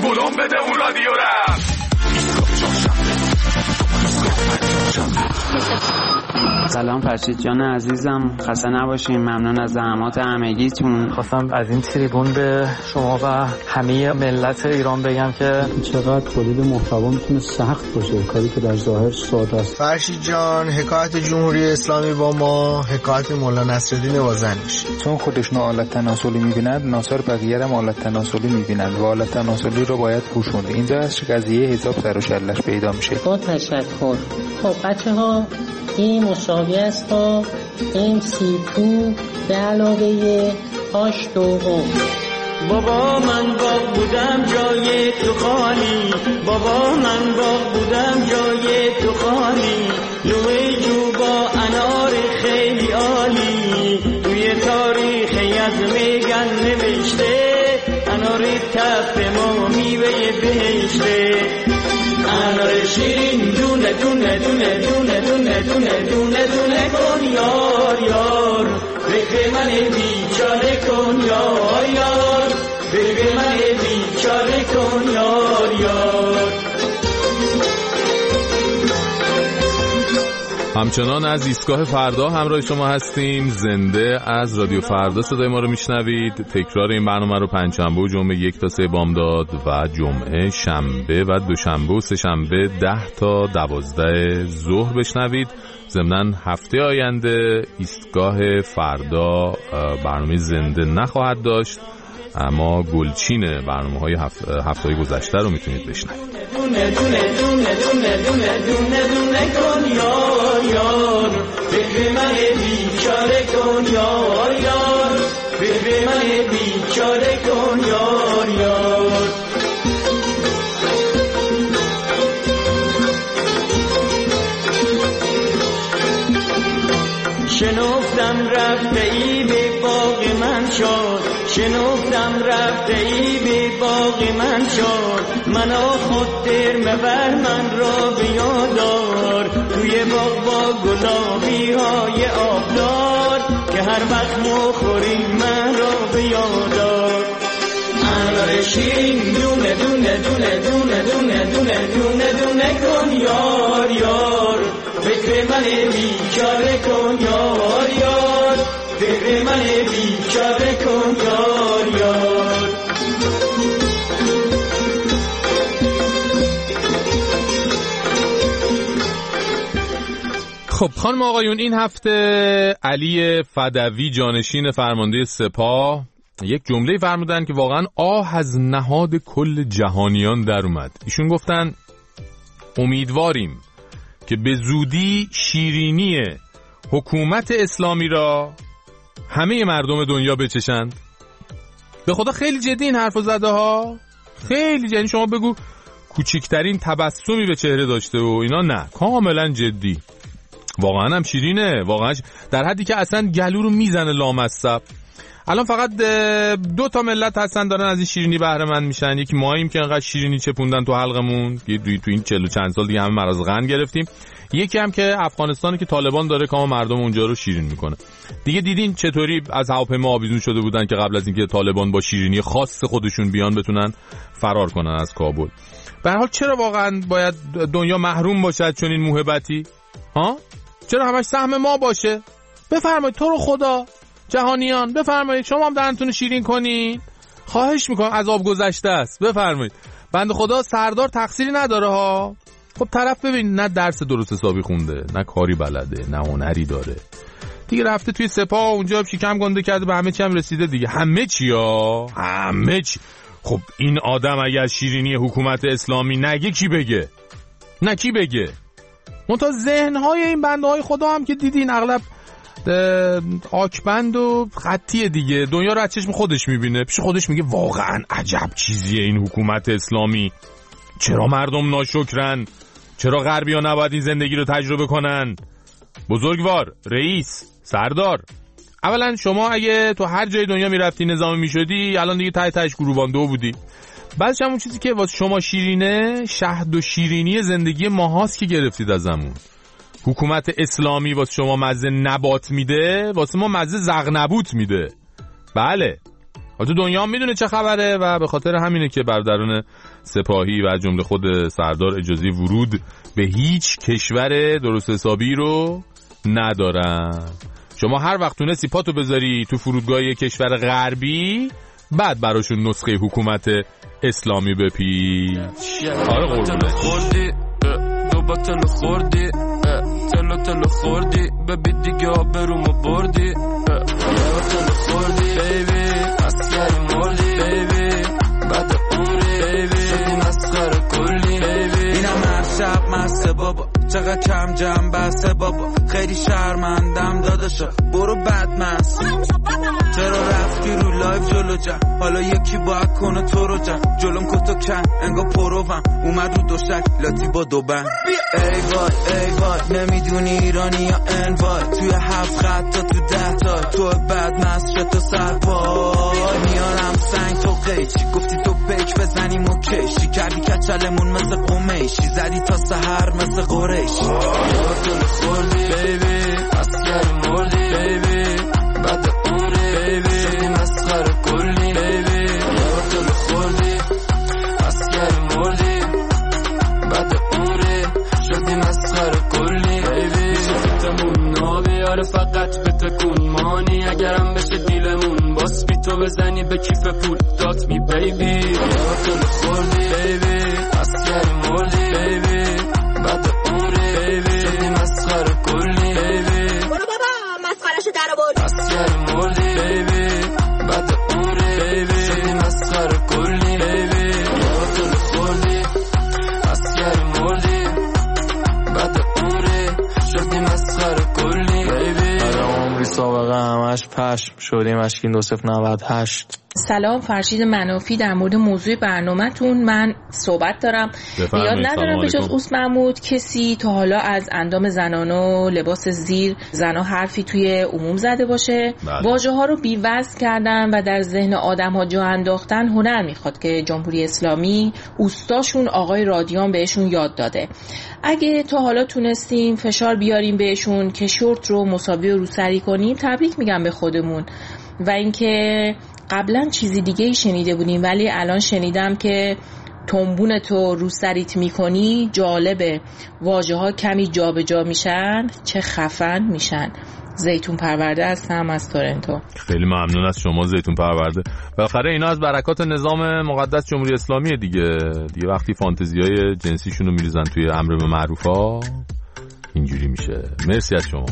بلوم بده اون رادیو رپ. سلام فرشید جان عزیزم، خسته نباشین. ممنون از زحمات همگیتون. خواستم از این تریبون به شما و همه ملت ایران بگم که چقدر تولید محتوا میتونه سخت باشه، کاری که در ظاهر ساده است. فرشید جان، حکایت جمهوری اسلامی با ما حکایت مولانا نصرالدین بازرگانیه. چون خودشون آلت تناسلی میبینند، ناصر بقیه هم آلت تناسلی میبینند و آلت تناسلی رو باید پوشوند. اینجا از قضیه حساب سر و شلش پیدا میشه. با تشکر. خب بچه‌ها، این مساوی است با MC2 به علاوه هاش دوم. بابا من باغ بودم جای تو خالی، بابا من باغ بودم جای تو خالی، لوی جو با انار خیلی عالی، توی تاریخ از میگن نوشته، انار تف ما میوه بهشته، انار شیرین دونه دونه دونه دونه دونه دونه دونه دونه کن یار یار، فکر من بیچاره کن یار یار، فکر من بیچاره کن یار یار. همچنان از ایستگاه فردا همراه شما هستیم. زنده از رادیو فردا صدای ما رو میشنوید. تکرار این برنامه رو پنجشنبه و جمعه 1 تا 3 بامداد و جمعه شنبه و دوشنبه و سه شنبه 10 تا 12 ظهر بشنوید. ضمناً هفته آینده ایستگاه فردا برنامه زنده نخواهد داشت، اما گلچین برنامه‌های هفته گذشته رو میتونید بشنوید. دونه دونه دونه دونه دونه دونه دونه کن یار یار، فکر من بیچاره کن یار یار، فکر من بیچاره کن یار یار. شنفتم رفته ای به باغ من شد، شنفتم رفته ای به باغ من شد، منا خود در مبر من را بیادار، توی باغ با گلابی های آبدار، که هر وقت مخوری من را بیادار. انار شیرین دونه دونه دونه دونه دونه دونه دونه دونه کن یار یار، فکر من بیچاره کن یار یار، فکر من بیچاره کن یار یار. خب خانم آقایون، این هفته علی فدوی جانشین فرمانده سپاه یک جمله فرمودن که واقعا آه از نهاد کل جهانیان در اومد. ایشون گفتن امیدواریم که به زودی شیرینی حکومت اسلامی را همه مردم دنیا بچشند. به خدا خیلی جدی این حرفو زده ها، خیلی جدی. شما بگو کوچکترین تبسمی به چهره داشته و اینا، نه، کاملا جدی. واقعا هم شیرینه، واقعا در حدی که اصلا گلو رو میزنه لامصب. الان فقط 2 تا ملت هستن دارن از این شیرینی بهره مند میشن. یکی ماییم که انقدر شیرینی چپوندن تو حلقمون، تو این 40 و چند سال دیگه همه مرض قند گرفتیم. یکی هم که افغانستانی که طالبان داره کام مردم اونجا رو شیرین میکنه. دیگه دیدین چطوری از هواپیما آویزون شده بودن که قبل از اینکه طالبان با شیرینی خاص خودشون بیان بتونن فرار کنن از کابل. به هر حال چرا واقعا باید دنیا محروم باشد چون این موهبتی؟ ها؟ چرا همش سهم ما باشه؟ بفرمایید تو رو خدا جهانیان، بفرمایید شما هم دهنتون شیرین کنین. خواهش میکنم، عذاب گذشته است. بفرمایید. بنده خدا سردار تقصیری نداره ها. خب طرف ببین، نه درس درست حسابی خونده، نه کاری بلده، نه هنری داره. دیگه رفته توی سپاه اونجا شکم گنده کرده، به همه چی هم رسیده دیگه. همه چی ها، همه چی. خب این آدم اگر شیرینی حکومت اسلامی نگه کی بگه؟ نه کی بگه؟ منتها ذهن‌های این بنده‌های خدا هم که دیدین اغلب آکبند و خطیه دیگه. دنیا رو از چشم خودش میبینه، پیش خودش میگه واقعا عجب چیزیه این حکومت اسلامی. چرا مردم ناشکرن؟ چرا غربی‌ها نباید این زندگی رو تجربه کنن؟ بزرگوار، رئیس، سردار، اولا شما اگه تو هر جای دنیا میرفتی نظامی میشدی، الان دیگه تهش گروباندو بودی. بعدش همون چیزی که واسه شما شیرینه، شهد و شیرینی زندگی ماهاست که گرفتید ازمون. حکومت اسلامی واسه شما مزه نبات میده، واسه ما مزه زغنبوت میده. بله، تو دنیا هم میدونه چه خبره و به خاطر همینه که برادران سپاهی و جمله خود سردار اجازه ورود به هیچ کشور درست حسابی رو ندارن. شما هر وقت تونستی پاتو بذاری تو فرودگاه کشور غربی، بعد براشون نسخه حکومت اسلامی بپیچ. آره قربونه خوردی دو باتل خوردی تلو خوردی ببین دیگه آبرومو بردی باتل خوردی بیبی اسکری مردی بیبی بعد عمری بیبی شدی مسخره کلی بیبی اینم هر شب مسته بابا چقدر کم جمع بسته بابا خیلی شرمندم داداشا برو بدمست چرا رفتی رو لایف جلو جم حالا یکی باید کنه تو رو جم جلوم کتو کن انگا پروم اومد رو دوشک لاتی با دو بند ای وای نمیدونی ایرانی یا انوای توی 7 خط تا تو 10 تا تو بدمست شد تو سرپای میارم سنگ تو قیچی گفتی تو پیک بزنیم و کشی کردی کچلمون مثل قمیشی زدی تا سحر مثل قریشی باتل خوردی بیبی اسکر مردی بیبی بعد عمری بیبی شدی مسخره کلی بیبی باتل خوردی اسکر مردی بعد عمری شدی مسخره کلی بیبی شفتمون نابیاره فقط به تکون مانی اگرم بشه دیلمون باس بی تو بزنی به کیف پول دات می بیبی باتل خوردی بیبی اسکر مردی بیبی بعد عمری بیبی شدی مسخره کلی بیبی برو بابا مسخرهشو در آورد اسکر مردی بیبی بعد عمری بیبی شدی مسخره کلی بیبی باتل خوردی اسکر مردی بعد عمری شدی مسخره کلی بیبی عمری سابقه همش پشم شدیم اشکین 2098. سلام، فرشید منافی در مورد موضوع برنامه‌تون من صحبت دارم. یاد ندارم به جز اوس محمود کسی تا حالا از اندام زنان و لباس زیر زنا حرفی توی عموم زده باشه. واژه‌ها رو بی‌وزن کردن و در ذهن آدم‌ها جا انداختن هنر میخواد که جمهوری اسلامی اوستاشون آقای رادیان بهشون یاد داده. اگه تا حالا تونستیم فشار بیاریم بهشون که شورت رو مساوی روسری کنیم، تبریک میگم به خودمون. و اینکه قبلا چیزی دیگه شنیده بودیم ولی الان شنیدم که تنبون تو رو سریت میکنی. جالبه، واژه ها کمی جا به جا میشن، چه خفن میشن. زیتون پرورده هستم از تورنتو. خیلی ممنون از شما زیتون پرورده. بالاخره اینا از برکات نظام مقدس جمهوری اسلامی دیگه وقتی فانتزیای جنسیشون رو میریزن توی امر به معروفا اینجوری میشه. مرسی از شما.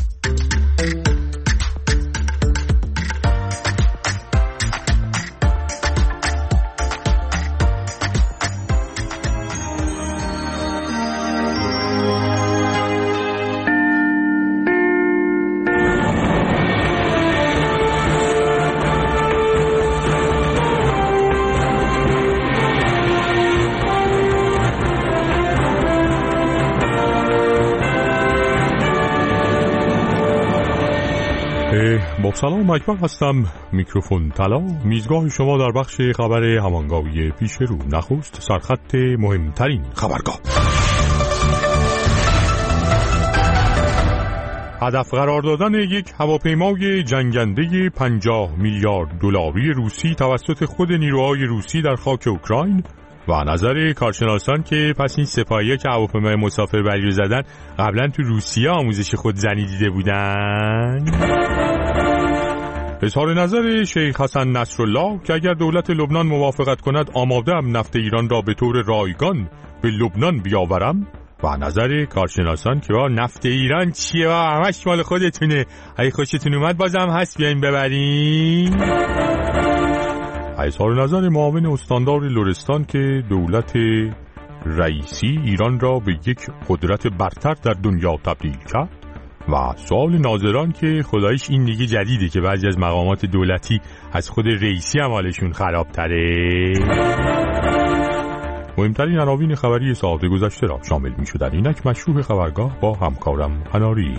سلام، اکبر هستم، میکروفون طلا، میزگاه شما در بخش خبر همانگاوی پیش رو. نخست سرخط مهمترین خبرگاه. هدف قرار دادن یک هواپیمای جنگنده 50 میلیارد دلاری روسی توسط خود نیروهای روسی در خاک اوکراین و نظر کارشناسان که پس این سپاهی‌ها که هواپیمای مسافربری رو زدن قبلا تو روسیه آموزش خودزنی دیده بودن. اظهار نظر شیخ حسن نصرالله که اگر دولت لبنان موافقت کند آماده‌ام نفت ایران را به طور رایگان به لبنان بیاورم. و نظر کارشناسان که نفت ایران چیه همش مال خودتونه، اگه خوشتون اومد بازم هست بیاین ببرین. اظهار نظر معاون استاندار لرستان که دولت رئیسی ایران را به یک قدرت برتر در دنیا تبدیل کرد. و سوال ناظران که خدایش این دیگه جدیده که بعضی از مقامات دولتی از خود رئیسی هم حالشون خرابتره. مهمترین عناوین خبری ساعت گذشته را شامل می شدن. اینک مشروع خبرگاه با همکارم هناری.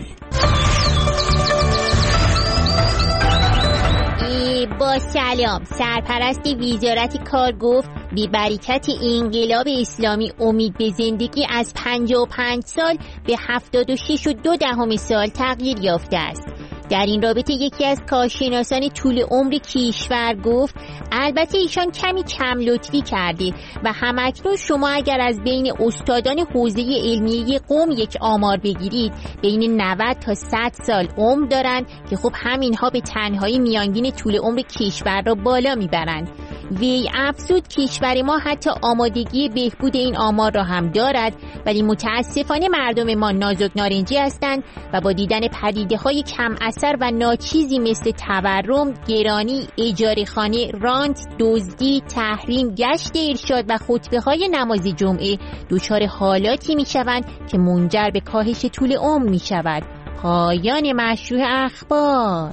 با سلام، سرپرست وزارت کار گفت بی برکت انقلاب اسلامی امید به زندگی از 55 سال به 76.2 سال تغییر یافته است. در این رابطه یکی از کارشناسان طول عمر کشور گفت البته ایشان کمی کم لطفی کرده و همکنون شما اگر از بین استادان حوزه علمیه قم یک آمار بگیرید بین 90 تا 100 سال عمر دارند که خب همینها به تنهایی میانگین طول عمر کشور را بالا میبرند. وی افزود کشور ما حتی آمادگی بهبود این آمار را هم دارد، ولی متاسفانه مردم ما نازک نارنجی هستند و با دیدن پدیده‌های کم اثر و ناچیزی مثل تورم، گرانی، اجاره خانه، رانت، دزدی، تحریم، گشت ارشاد و خطبه‌های نماز جمعه دچار حالاتی می‌شوند که منجر به کاهش طول عمر می‌شود. پایان مشروع اخبار.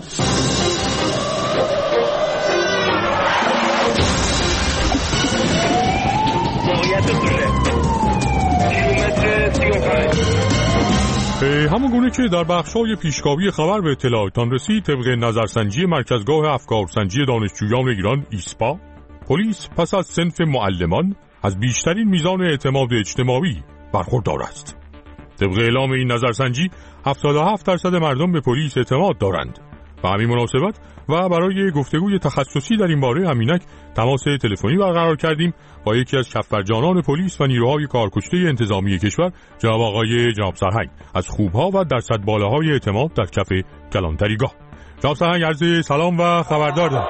همون گونه که در بخشای پیشگامی خبر به اطلاعتان رسید، طبق نظرسنجی مرکزگاه افکارسنجی دانشجویان ایران ایسپا، پلیس پس از صنف معلمان از بیشترین میزان اعتماد اجتماعی برخوردار است. طبق اعلام این نظرسنجی 77% مردم به پلیس اعتماد دارند. به همین مناسبت و برای گفتگوی تخصصی در این باره همینک تماس تلفنی برقرار کردیم با یکی از شفرجانان پلیس و نیروهای کارکشته انتظامی کشور، جناب سرهنگ، از خوبها و درصد بالاهای اعتماد در کف کلانتریگاه. جناب سرهنگ عرض سلام و خبردار دارم.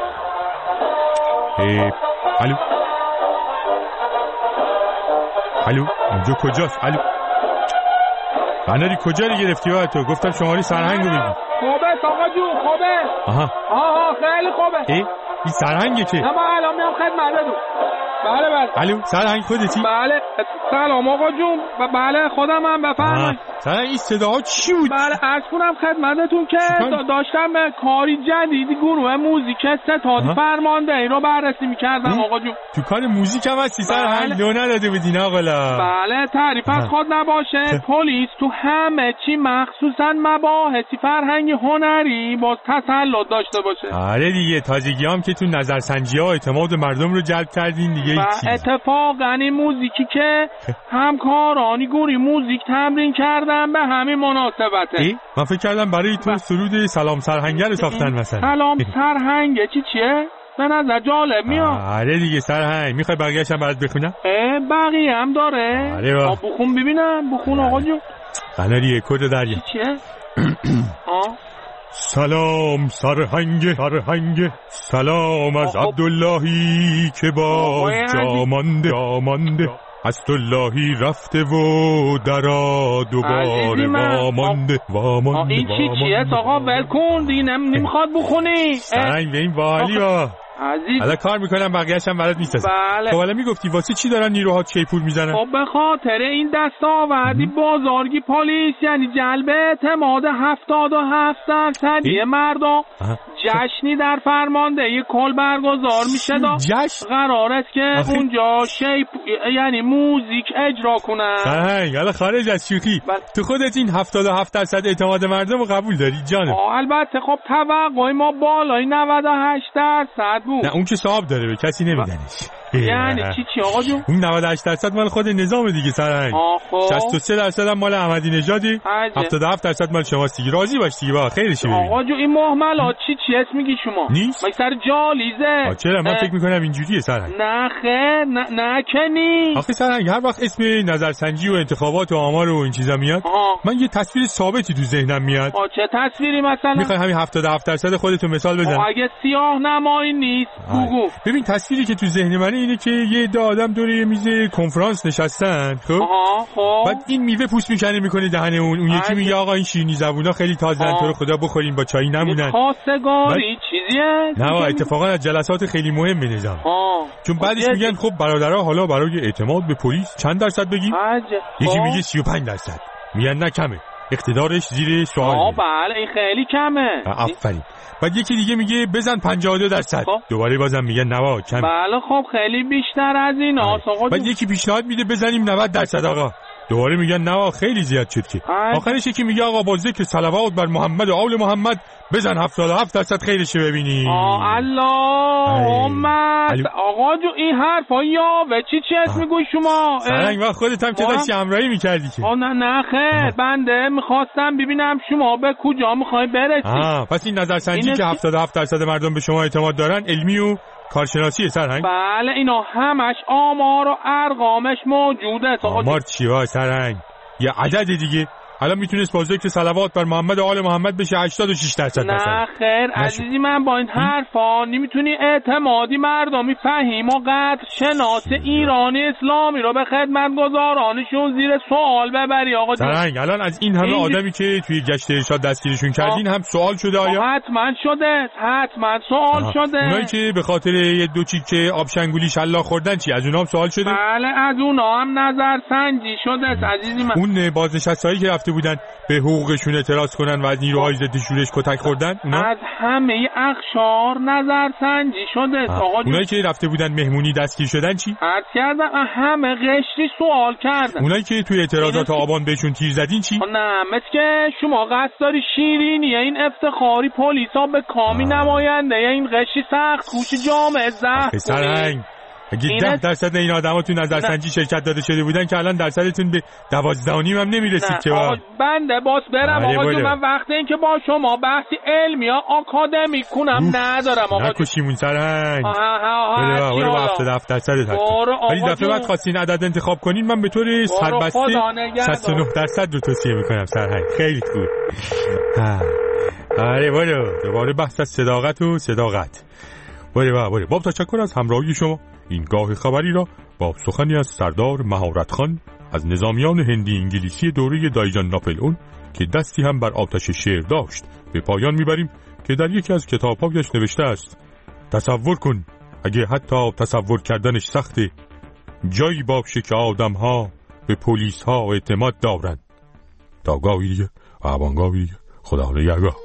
الو اونجا کجاست؟ الو بناری کجا رو گرفتی وقت تو؟ گفتم شماری سرهنگ رو بگی. خوبه آقا جون خوبه. آها خیلی خوبه. این سرهنگه که؟ نه من الان میام خدمتتون. بله. الو سرهنگ خودتی؟ بله. سلام آقا جون. بله خودمم بفرمایید. سرهنگ این صداها چی بود؟ بله عرض کنم خدمتتون که داشتم کاری جدیدی گروه موزیک ستاد فرماندهی رو بررسی می‌کردم آقا جون. تو کار موزیک هم هستی سرهنگ؟ لو نداده بدین آقا. بله تعریف از خود نباشه. پلیس تو همه چی مخصوصا مباحثی فرهنگی هنری باز تسلط داشته باشه. آره دیگه تازگی هم که تو نظرسنجی‌ها اعتماد مردم رو جلب کردین دیگه. اتفاقا این موزیکی که همکارانی گروه موزیک تمرین کردن به همین مناسبته. من فکر کردم برای تو سرود سلام سرهنگ رو ساختن مثلا. سلام سرهنگ چیه؟ به نظر جالب میاد. آره دیگه سرهنگ میخوای بقیه‌اش هم برات بخونم؟ بقیه هم داره؟ آره بخون ببینم. بخون آقا جون. قناری کد دریا. چیه؟ سلام سرهنگ سلام از عبداللهی که با جامانده عبداللهی رفته و درا دوباره وامانده. این چیه آقا ول کن نمیخواد بخونی. سرهنگ به این والی حالا کار میکنم بقیه‌اش هم برات میسازم. بله. خب حالا میگفتی واسه چی دارن نیروها چیپول میزنن؟ خب به خاطر این دستاوردی بازارگی پلیس، یعنی جلب اعتماد 77% مردم. جشنی در فرماندهی کل برگزار میشه. جشن قرار است که اونجا یعنی موزیک اجرا کنن. سرهنگ حالا خارج از شوخی، تو خودت این 77% اعتماد مردم رو قبول داری جانم؟ البته خب توقع ما بالای 98% بود. نه اون که صاحب داره به کسی نمیدنش. یعنی چی آقا جون؟ اون 98% مال خود نظام دیگه سرهنگ. 63% هم مال احمدی نژادی، 77% مال شماست دیگه. راضی باش دیگه با خیرش ببین. آقا جون این مهملات چی اسم میگی شما؟ نیست؟ مگه سر جالیزه؟ چرا من فکر میکنم اینجوریه سرهنگ. نه خیر نه که نیست. آخه سرهنگ هر وقت اسم نظرسنجی و انتخابات و آمار و این چیزا میاد من یه تصویر ثابتی تو ذهنم میاد. چه تصویری مثلا؟ میخوای همین 77% خودتو مثال بزن؟ اگه سیاه نمایی نیست بگو. ببین تصویری که تو ذهن منه اینه که یه عده آدم دور یه میز کنفرانس نشستن. خب بعد این میوه پوست میکنه میکنه دهن اون یکی میگه آقا این شیرینی زبونا خیلی تازه‌ن تو رو خدا بخورین با چای نمونن. خواستگاری چیزیه؟ نه اتفاقا از جلسات خیلی مهم نظام. چون بعدش میگن خب برادرها حالا برای اعتماد به پلیس چند درصد بگیم؟ یکی میگه 35%. میگن نه کمه. اقتدارش زیر سوال. بله این خیلی کمه. آفرین. بعد یکی دیگه میگه بزن 52%. دوباره بازم میگن نه کمه. بله خب خیلی بیشتر از این آقا. بعد یکی پیشنهاد میده بزنیم 90% آقا. دوباره میگن نه خیلی زیاد شد که. آخرش یکی میگه آقا با ذکر صلوات بر محمد و آل محمد بزن 77% خیرشه ببینی. اللهم آقا جو این حرفا یا و چی اسم میگوی شما؟ سرنگ وقت خودت هم که داشتی همراهی میکردی که. نه خیر بنده میخواستم ببینم شما به کجا میخوای برسی. پس این نظرسنجی که 77% مردم به شما اعتماد دارن علمی و کارشناسی سرهنگ؟ بله اینا همش آمار و ارقامش موجوده. آمار چی وا سرهنگ؟ یه عدد دیگه. الان میتونست با ذکر صلوات بر محمد و آل محمد بشه 86%. نه خیر عزیزی من با این حرفا نمیتونی اعتمادی مردمی فهیم و قدر شناس ایرانی اسلامی رو به خدمتگزارانشون زیر سوال ببری آقا جون. سرهنگ الان از این همه آدمی که توی گشت ارشاد دستگیرشون کردین هم سوال شده آیا؟ حتما شده، حتما سوال شده. اونایی که به خاطر یه دو چیکه آبشنگولی شلاق خوردن چی از اونها هم سوال شده؟ بله از اونها هم نظر سنجی شده عزیزی من. اون بازنشستهایی که رفته بودن به حقوقشون اعتراض کنن و از نیروهای ضد شورش کتک خوردن اونا از همه اقشار نظر سنجی شده آقا. اونایی که رفته بودن مهمونی دستگیر شدن چی؟ عرض کردم همه قشری سوال کردن. اونایی که توی اعتراضات آبان بهشون تیر زدین چی؟ نه مثل که شما قصد داری شیرینی این افتخاری پلیسا به کامی نماینده این قشری سخت کوش جامعه زهر سرهنگ اگه 10% این آدما تو نظرسنجی شرکت داده شده بودن که الان درصدتون به 12.5 هم نمیرسید که. آقا بنده باس برم آقا جون من وقت این که با شما بحثی علمی یا آکادمیک کنم ندارم آقا. نکشیمون سرهنگ. برو با 77% هست. ولی دفعه بعد خواستین عدد انتخاب کنین من به طور سربسته 69% رو توصیه میکنم سرهنگ. خیلی خوب. آره برو دوباره بحث از صداقت و صداقت. برو باب تشکر از همراهی شما. این گاه خبری را با سخنی از سردار مهارت خان از نظامیان هندی انگلیسی دوره دایجان ناپلئون که دستی هم بر آتش شعر داشت به پایان میبریم که در یکی از کتاب‌هایش نوشته است تصور کن اگه حتی تصور کردنش سخته جایی باشه که آدم‌ها به پلیس‌ها اعتماد دارن. تا گاهی دیگه آبانگاهی دیگه خدا نگهدار.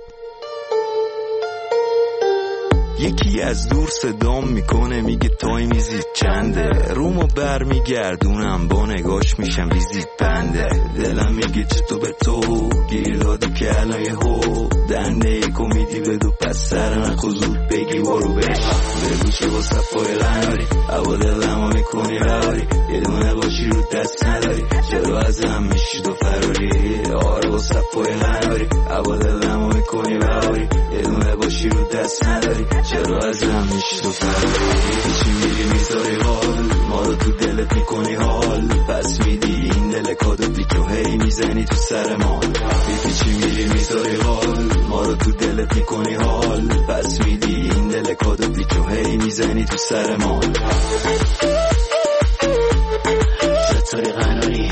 یکی از دور صدام میکنه میگه تایمی زید چنده رومو بر میگردونم با نگاش میشم ویزیت بنده دلم میگه چطور به تو گیر دادی که الان یه هو دنده یک امیدی بدو پس سر نخو زود بگی برو بگو چه با صفای لناری هوا دلمو میکنی رواری یه دونه باشی رو دست نداری چرا از هم میشی تو فراری آره با صفای لناری هوا دلمو میکنی رواری یه دونه باشی رو دست نداری چرا از هم میشی تو فراری چی میری میذاری حال ما رو تو دلت میکنی حال پس میدی این دل کادو دیکو هی میزنی تو سر ما چی میری میذاری حال ما رو تو دلت میکنی حال پس میدی این دل کادو دیکو هی میزنی تو سر ما ستاره قناری.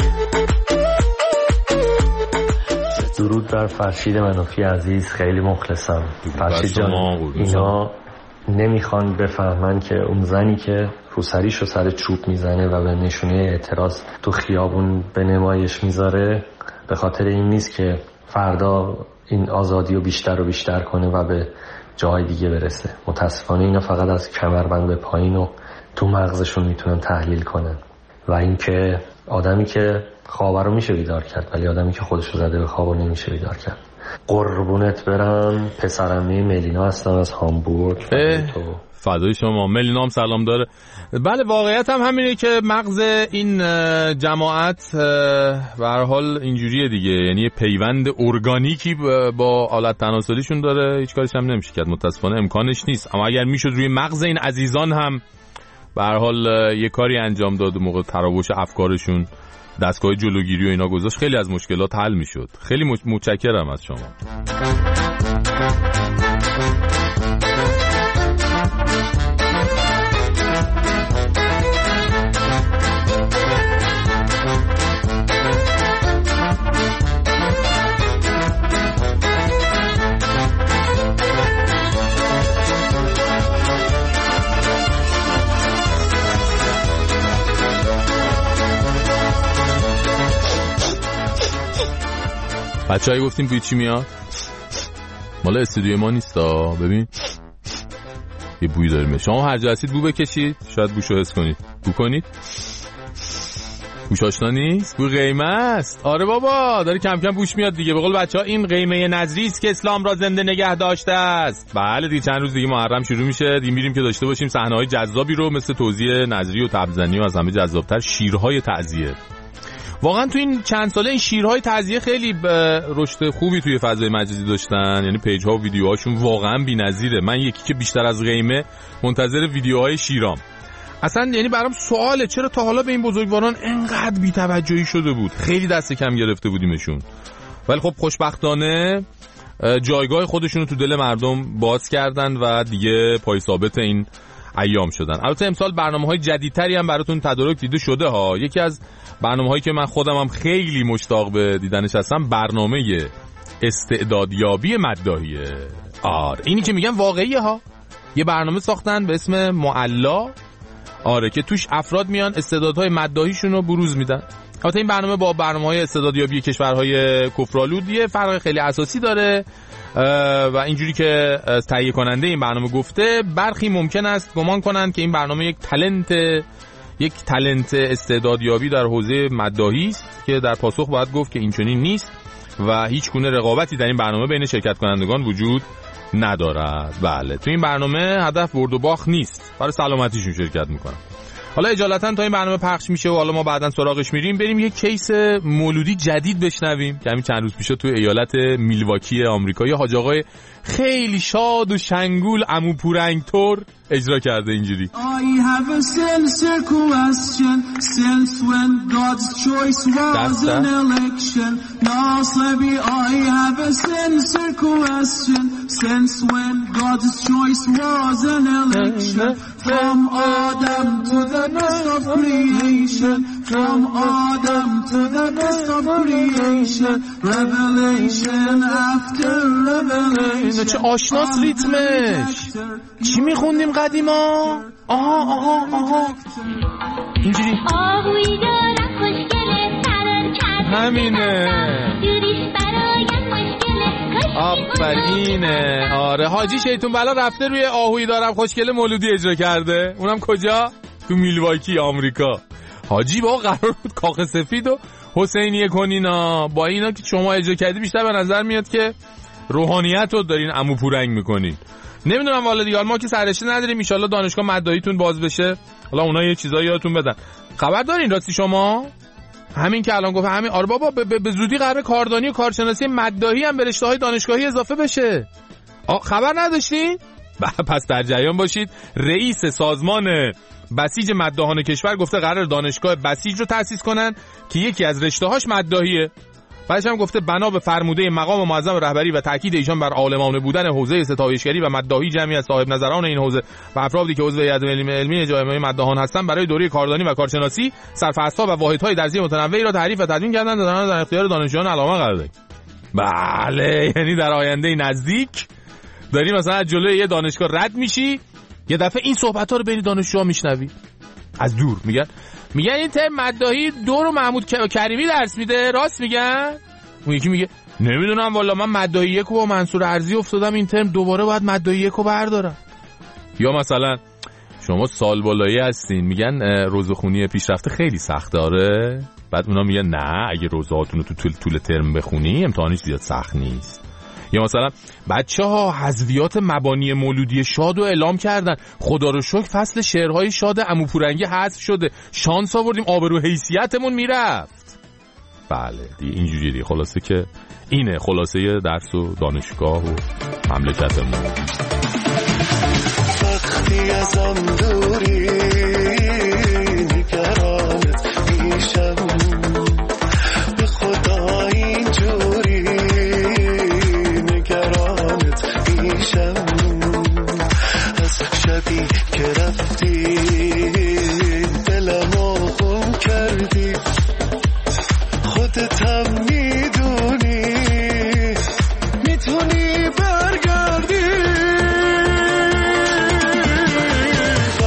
درود بر فرشید منوفی عزیز، خیلی مخلصم. فرشید جان اینا نمیخوان بفهمن که اون زنی که روسریشو سر چوب میزنه و به نشونه اعتراض تو خیابون به نمایش میذاره به خاطر این نیست که فردا این آزادی رو بیشتر و بیشتر کنه و به جای دیگه برسه. متاسفانه اینا فقط از کمربند به پایین و تو مغزشون میتونن تحلیل کنن و اینکه آدمی که خوابه رو میشه بیدار کرد ولی آدمی که خودشو زده به خواب رو نمیشه بیدار کرد. قربونت برم. پسرمه ملینا هستم از هامبورگ. فدای شما. ملینا هم سلام داره. بله واقعیت هم همینه که مغز این جماعت به هر حال اینجوریه دیگه، یعنی پیوند ارگانیکی با آلت تناسلیشون داره، هیچ کارش هم نمیشه کرد، متاسفانه امکانش نیست. اما اگر میشد روی مغز این عزیزان هم به هر حال یه کاری انجام داد موقع تراوش افکارشون، دستگاه جلوگیری و اینا گذاشت، خیلی از مشکلات حل میشد. خیلی متشکرم از شما. بچه‌ها گفتیم بوی چی میاد؟ مال استودیو ما نیستا، ببین یه بوی داریم. شما هر جا هستید بو بکشید، شاید بوشو حس کنید. بو کنید. گوش آشنا نیست؟ بوی قیمه است. آره بابا داره کم کم بوش میاد دیگه. به قول بچه‌ها این قیمه نظری است که اسلام را زنده نگه داشته است. بله دیگه چند روز دیگه محرم شروع میشه. دیگه میریم که داشته باشیم صحنه‌های جذابی رو مثل توزیع نظری و تبزنی و از همه جذاب‌تر شیرهای تعزیه. واقعا تو این چند ساله این شیرهای تعزیه خیلی رشد خوبی توی فضای مجازی داشتن. یعنی پیج‌ها و ویدیوهاشون واقعا بی‌نظیره. من یکی که بیشتر از قیمه منتظر ویدیوهای شیرام. اصلا یعنی برام سواله چرا تا حالا به این بزرگواران انقدر بی‌توجهی شده بود. خیلی دست کم گرفته بودیمشون. ولی خب خوشبختانه جایگاه خودشون رو تو دل مردم باز کردن و دیگه پای ثابت این ایام شدن. البته امسال برنامه‌های جدیدتری هم براتون تدارک دیده شده ها. یکی از برنامه‌هایی که من خودم هم خیلی مشتاق به دیدنش هستم برنامه استعدادیابی مداحیه. اینی که میگم واقعیه ها. یه برنامه ساختن به اسم معلا. که توش افراد میان استعدادهای مداحیشون رو بروز میدن. البته این برنامه با برنامه‌های استعدادیابی کشورهای کفرآلود یه فرق خیلی اساسی داره و اینجوری که تهیه کننده این برنامه گفته برخی ممکن است گمان کنند که این برنامه یک تالنت استعدادیابی در حوزه مداحی است که در پاسخ باید گفت که این چنین نیست و هیچ گونه رقابتی در این برنامه بین شرکت کنندگان وجود ندارد. بله تو این برنامه هدف برد و باخت نیست، برای سلامتیشون شرکت میکنن. حالا اجالتا تا این برنامه پخش میشه و حالا ما بعداً سراغش میریم بریم یک کیس مولودی جدید بشنویم که همین چند روز پیش تو ایالت میلواکی آمریکا یه حاج آقای خیلی شاد و شنگول عمو پورنگ تور اجرا کرده اینجوری. I have a sincere question since when God's choice was an election. Nasabi I have a sincere question since when God's choice was an election. From Adam to the rest of creation, from Adam to the rest of creation, revelation after revelation. چه آشناس ریتمش. چی میخوندیم قدیما؟ آها اینجوری آهوی دارم خوشگله سرم کرده همینه دوریش برایم مشکله آفرینه. آره حاجی شیطون بلا رفته روی آهوی دارم خوشگله مولودی اجرا کرده. اونم کجا؟ تو میلواکی آمریکا. حاجی با قرار بود کاخ سفید و حسینیه کنینا. با اینا که شما اجرا کردی بیشتر به نظر میاد که روحانیت رو دارین عمو پورنگ میکنین. نمیدونم والا دیگه ما که سررشته نداریم. ان شاءالله دانشگاه مداحیتون باز بشه. حالا اونها یه چیزایی یادتون بدن. خبر دارین راستی شما؟ همین که الان گفت همین آره بابا به زودی قراره کاردانی و کارشناسی مداحی هم به رشته‌های دانشگاهی اضافه بشه. خبر نداشتین؟ پس در جریان باشید. رئیس سازمان بسیج مداحان کشور گفته قرار دانشگاه بسیج رو تأسیس کنن که یکی از رشته‌هاش مداحیه. بعدش هم گفته بنا به فرموده مقام معظم رهبری و تاکید ایشان بر عالمانه بودن حوزه ستایشگری و مداحی جمعی از صاحب نظران این حوزه و افرادی که عضو هیئت علمی جامعه مداحان هستند برای دوره کاردانی و کارشناسی سرفصل‌ها و واحدهای درسی متنوعی را تعریف و تدوین کردند و در اختیار دانشجویان علامه قرار دادند. بله یعنی در آینده نزدیک داریم مثلا از جلوی یه دانشگاه رد میشی یه دفعه این صحبت‌ها رو بین دانشجوها میشنوی از دور. میگن این ترم مداحی دور محمود کریمی درس میده. راست میگن؟ اون یکی میگه نمیدونم والا من مداحی یک با منصور ارزی افتادم این ترم دوباره باید مداحی یک رو بردارم. یا مثلا شما سال بالایی هستین میگن روزخونی پیشرفته خیلی سخته. آره بعد اونا میگن نه اگه روزهاتون رو تو طول ترم بخونی امتحانش زیاد سخت نیست. یا مثلا بچه‌ها حذویات مبانی مولودی شاد رو اعلام کردن. خدا رو شکر فصل شعرهای شاد عمو پورنگی حذف شده. شانس آوردیم آبرو حیثیتمون میرفت. بله دیگه اینجوری دیگه. خلاصه که اینه خلاصه درس و دانشگاه و مملکتمون. وقتی ازم دوری نگرانت میشم به خدا اینجوری نگرانت میشم از شبی که رفتی دلمو خون کردی خودت هم میدونی میتونی برگردی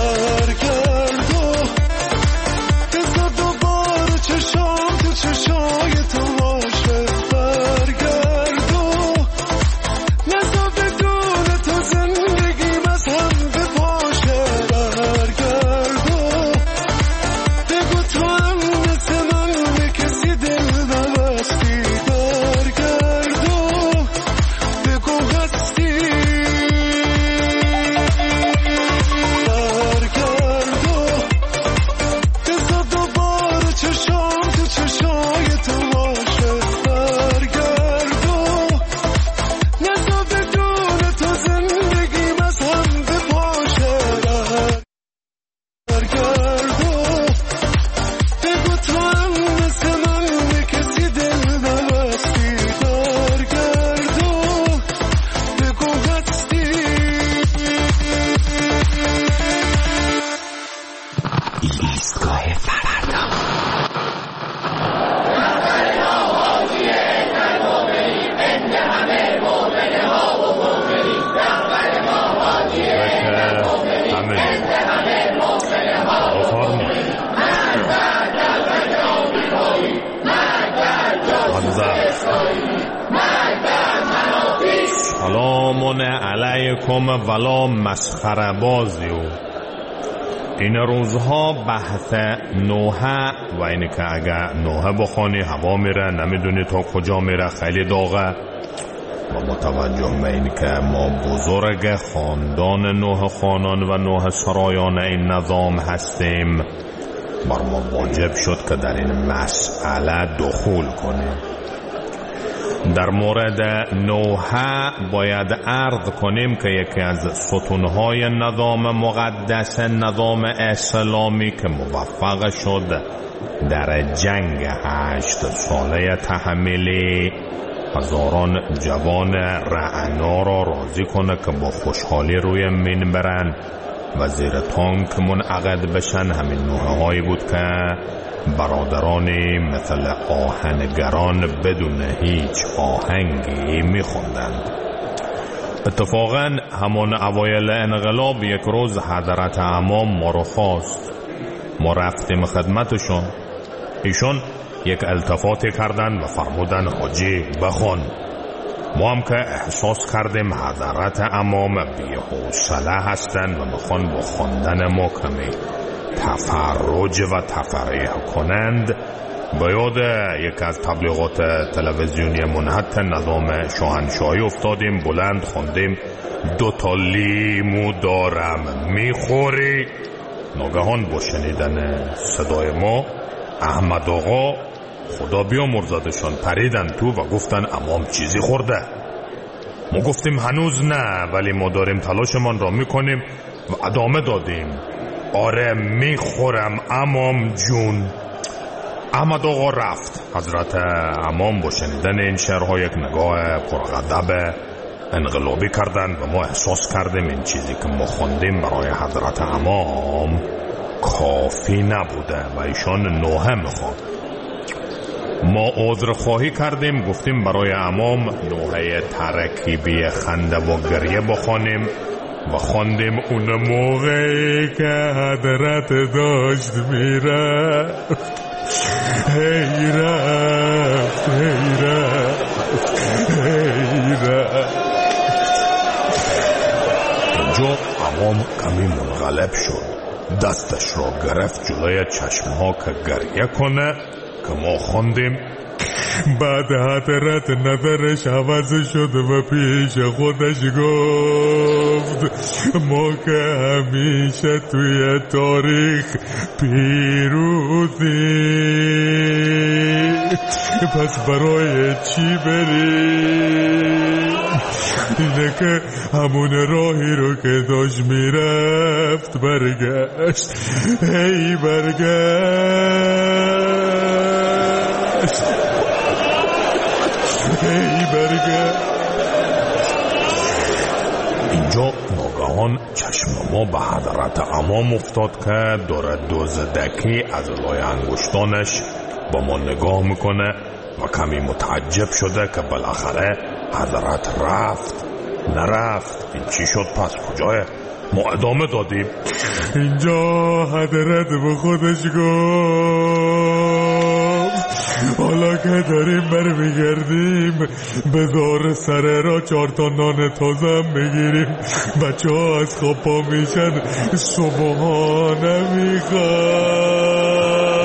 ایستگاه فردا. سلام علیکم ولا مسخره بازی. این روزها بحث نوحه و اینه که اگه نوحه بخوانی هوا میره، نمیدونی تا کجا میره، خیلی داغه. و متوجه به این که ما بزرگ خاندان نوح خانان و نوح سرایان این نظام هستیم، بر ما واجب شد که در این مسئله دخول کنیم. در مورد نوحه باید عرض کنیم که یکی از ستونهای نظام مقدس نظام اسلامی که موفق شد در جنگ 8 ساله تحملی هزاران جوان رعنا را راضی کنه که با خوشحالی روی مین برن و زیر تانک منعقد بشن، همین نوحه هایی بود که برادرانی مثل آهنگران بدون هیچ آهنگی میخوندند. اتفاقا همان اوایل انقلاب یک روز حضرت امام ما رو خواست، ما رفتیم خدمتشون. ایشون یک التفاتی کردن و فرمودن حاجی بخون. ما هم که احساس کردیم حضرت امام بی‌حوصله هستند و میخوان با خواندن ما کمی تفرج و تفریح کنند، به یاد یک از تبلیغات تلویزیونی منحط نظام شاهنشاهی افتادیم. بلند خوندیم 2 تا لیمو دارم میخوری. ناگهان با شنیدن صدای ما احمد آقا خدا بیامرزدشان پریدن تو و گفتن امام چیزی خورده. ما گفتیم هنوز نه، ولی ما داریم تلاشمان را میکنیم و ادامه دادیم. آره میخورم امام جون. احمد آقا رفت. حضرت امام با شنیدن این شعرها یک نگاه پرغضب انقلابی کردند و ما احساس کردیم این چیزی که ما خوندیم برای حضرت امام کافی نبوده و ایشان نوحه میخواد. ما عذر خواهی کردیم، گفتیم برای امام نوحه ترکیبی خنده و گریه بخوانیم و خواندیم اون موقعی که حضرت داشت میره هی رفت هی رفت هی رفت. اینجا امام کمی منقلب شد، دستش را گرفت جلوی چشمها که گریه کنه که ما خوندیم. بعد حضرت نظرش عوض شد و پیش خودش گفت ما که همیشه توی تاریخ پیروزی، پس برای چی بریم؟ اینه که همون راهی رو که داشت میرفت برگشت، هی برگشت هی برگشت. اینجا ناگهان چشم ما به حضرت امام افتاد که داره دزدکی از لای انگشتانش با ما نگاه میکنه و کمی متعجب شده که بالاخره حضرت رفت نرفت، این چی شد پس کجاه؟ ما ادامه دادیم. اینجا حضرت به خودش گفت حالا که داریم برمیگردیم بذار سر را 4 تا نان تازه بگیریم، بچه ها از خواب پا میشن صبحانه میخواد.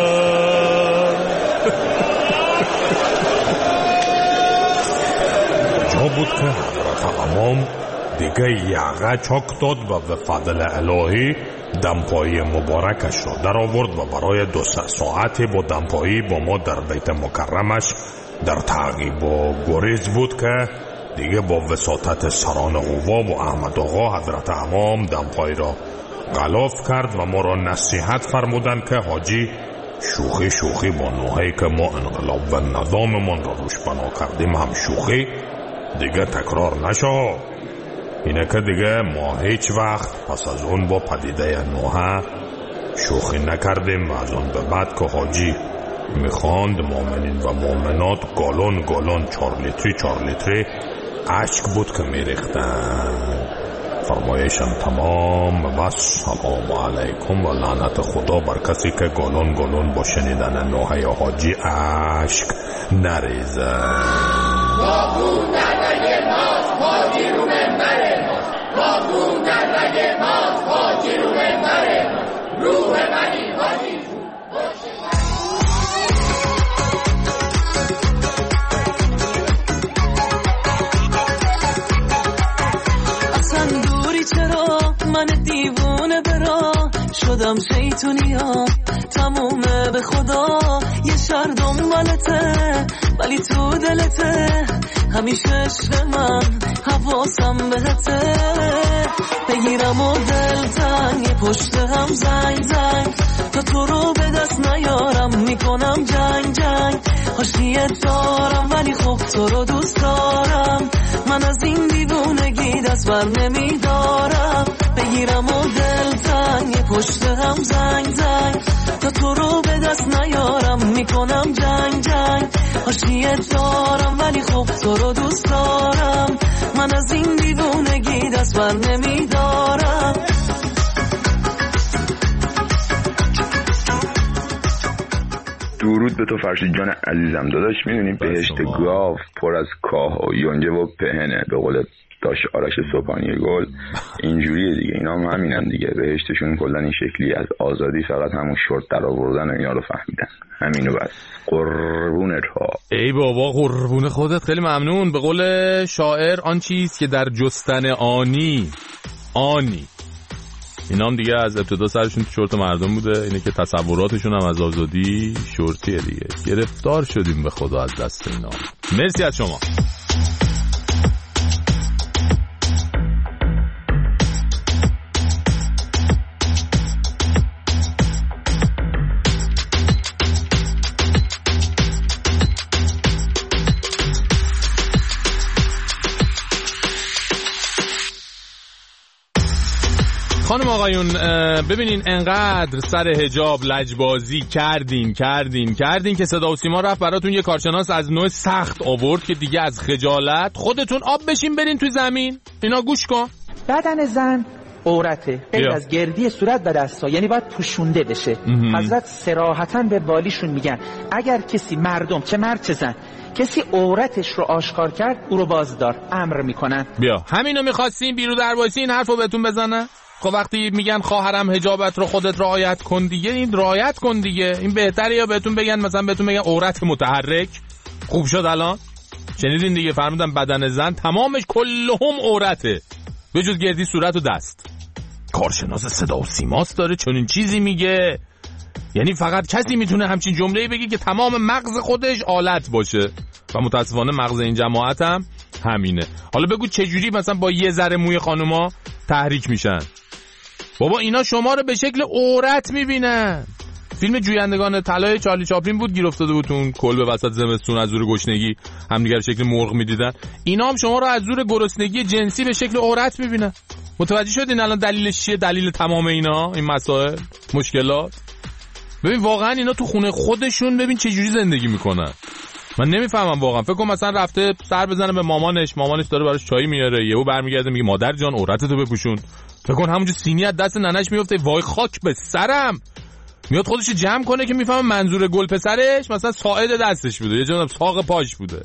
جا بود که حضرت امام دیگه یقه چاک داد و به فضل الهی دمپایی مبارکش را در آورد و برای 2 ساعتی با دمپایی با ما در بیت مکرمش در تعقیب و گریز بود که دیگه با وساطت سران قوا و احمد آقا حضرت امام دمپایی را غلاف کرد و ما را نصیحت فرمودن که حاجی شوخی با نوحه‌ای که ما انقلاب و نظاممان را روش بنا کردیم هم شوخی دیگه تکرار نشه. اینه که دیگه ما هیچ وقت پس از اون با پدیده نوحه شوخی نکردیم. از اون به بعد که حاجی میخواند مؤمنین و مؤمنات گالون گالون 4 لیتری اشک بود که میریختن. فرمایشم تمام و سلام علیکم و لعنت خدا بر کسی که گالون با شنیدن نوحه حاجی اشک نریزه. باقون در رگ ماست حاجی رو منبر ماست. باقون در رگ ماست حاجی رو منبر ماست. روح منی حاجی من دیوونه برا شدم شیطونیا تمومه به خدا یه شر دنبالته ولی تو دلته همیشه عشق من حواسم بهته بگیرم و دل تنگ پشت هم زنگ تا تو رو به دست نیارم میکنم جنگ حاشیت دارم ولی خب تو رو دوست دارم من از این دیوونگی دست بر نمیدارم بگیرم و دل تنگ پشت هم زنگ تا تو رو به دست نیارم میکنم جنگ حاشیت دارم ولی خب تو رو دوست دارم من از این دیوونگی دست بر نمیدارم. درود به تو فرشید جان عزیزم. داداش میدونی بهشت گاو پر از کاه و یونجه و پهنه به قول داش آرش صبحانی گل. اینجوریه دیگه، اینا هم همینن دیگه. بهشتشون کلا این شکلی از آزادی فقط همون شورت در آوردن و اینا رو فهمیدن. همینو بس. قربونت ها. ای بابا قربون خودت، خیلی ممنون. به قول شاعر آن چیز که در جستن آنی اینا هم دیگه از ابتدا سرشون تو شورت مردم بوده. اینه که تصوراتشون هم از آزادی شورتیه دیگه. گرفتار شدیم به خدا از دست اینا. مرسی از شما. خانم آقایون ببینین انقدر سر حجاب لجبازی کردین که صدا و سیما رفت براتون یه کارشناس از نوع سخت آورد که دیگه از خجالت خودتون آب بشین برین توی زمین. اینا گوش کن. بدن زن عورته غیر از گردی صورت و دستا، یعنی باید پوشونده بشه. حضرت صراحتاً به والیشون میگن اگر کسی مردم چه مرد چه زن کسی عورتش رو آشکار کرد او رو بازدار، امر میکنن. بیا همینو میخواستین بیرو در وایسی این حرفو بهتون بزنن. خب وقتی میگن خواهرم حجابت رو خودت رعایت کن دیگه، این رعایت کن دیگه. این بهتره یا بهتون بگن مثلا بهتون بگن عورت متحرک؟ خوب شد الان شنیدین دیگه، فرمودن بدن زن تمامش کلهم عورته به جز گردی صورت و دست. کارشناس صدا و سیماست داره چون این چیزی میگه، یعنی فقط کسی میتونه همچین جمله‌ای بگه که تمام مغز خودش آلت باشه و متاسفانه مغز این جماعت هم همینه. حالا بگو چجوری مثلا با یه ذره موی خانوما تحریک میشن؟ بابا اینا شما رو به شکل عورت میبینن. فیلم جویندگان طلای چارلی چاپلین بود، گیر افتاده بود اون کلبه وسط زمستون از زور گشنگی همدیگر شکل مرغ میدیدن. اینا هم شما رو از زور گرسنگی جنسی به شکل عورت میبینن. متوجه شدین الان دلیلش چیه؟ دلیل تمام اینا این مسائل مشکلات. ببین واقعا اینا تو خونه خودشون ببین چه جوری زندگی میکنن. من نمیفهمم واقعا. فکر کنم مثلا رفته سر بزنه به مامانش داره براش چای میاره، یهو برمیگرده میگه مادر جان عورتتو بپوشون. فکر کن همونجا سینی از دست ننش میفته، وای خاک به سرم. میاد خودش جمع کنه که میفهمه منظور گل پسرش مثلا ساعد دستش بوده، یه جا ساق پاش بوده.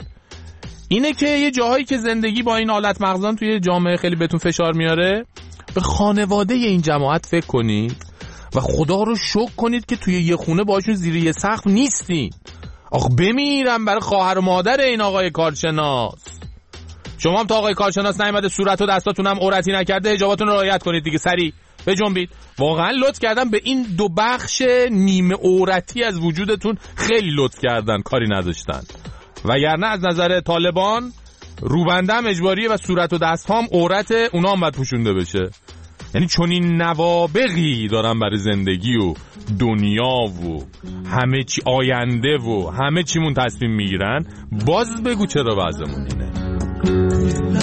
اینه که یه جاهایی که زندگی با این حالت مغزان توی جامعه خیلی بهتون فشار میاره، به خانواده این جماعت فکر کنید و خدا رو شکر کنید که توی یه خونه باشون زیر یه سقف نیستین. آخ بمیرم برای خواهر و مادر این آقای کارشناس. شما هم تا آقای کارشناس نیومده صورت و دستاتون هم عورتی نکرده حجاباتون رو رعایت کنید دیگه، سری بجنبید. واقعا لطف کردن به این دو بخش نیمه عورتی از وجودتون، خیلی لطف کردن، کاری نداشتن. وگرنه از نظر طالبان روبنده هم اجباریه و صورت و دست هم عورت اونا هم باید پوشونده بشه. یعنی چون این نوابغی دارن برای زندگی و دنیا و همه چی آینده و همه چیمون تصمیم میگیرن، باز بگو چرا وضعمون اینه.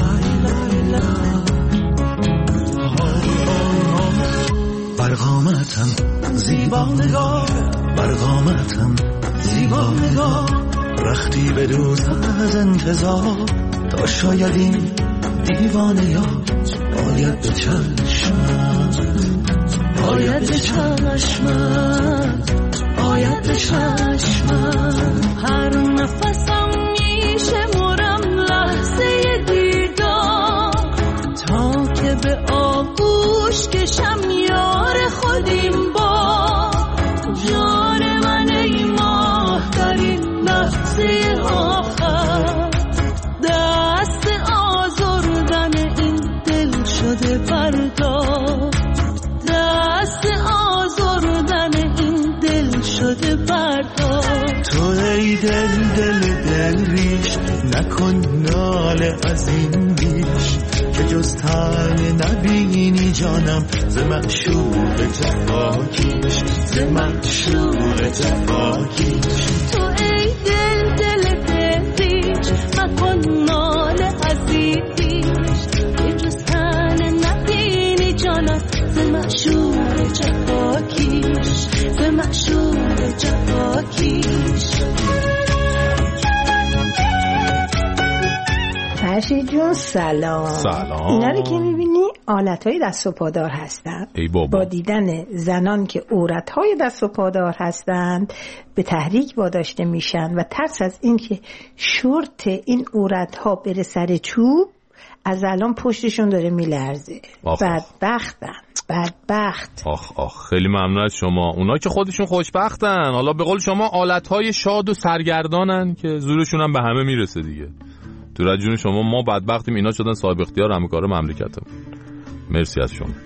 بر قامت قامتم زیبا نگاه، بر قامتم زیبا نگاه، رختی بدوز از انتظار تا شاید این دیوانیات باید به چشمت، باید به چشمت، باید به چشمت. هر نفسم میشمرم لحظه دیدار تا که به آغوش کشم یار خودیم با جان من ای ماه در این لحظه آخر. دست آزردن این دل شده بردار، دست آزردن این دل شده بردار. تو ای دل ریش نکن ناله از این بیش که جز تنه نبینی جانم ز معشوق جفاکیش، ز معشوق جفاکیش. تو ای دل ریش مکن ناله از این بیش که جز تنه نبینی جانم ز معشوق جفاکیش، ز معشوق جفاکیش. فرشید جون سلام. اینا رو که میبینی آلتهای دست و پادار هستن. ای بابا. با دیدن زنان که عورتهای دست و پادار هستند به تحریک واداشته میشن و ترس از این که شورت این عورتها بره سر چوب از الان پشتشون داره میلرزه. بدبخت. آخ خیلی ممنون از شما. اونا که خودشون خوشبختن، حالا به قول شما آلتهای شاد و سرگردانن که زورشون هم به همه میرسه دیگه. تو جون شما ما بدبختیم، اینا شدن صاحب اختیار همکار مملکتمون. مرسی از شما.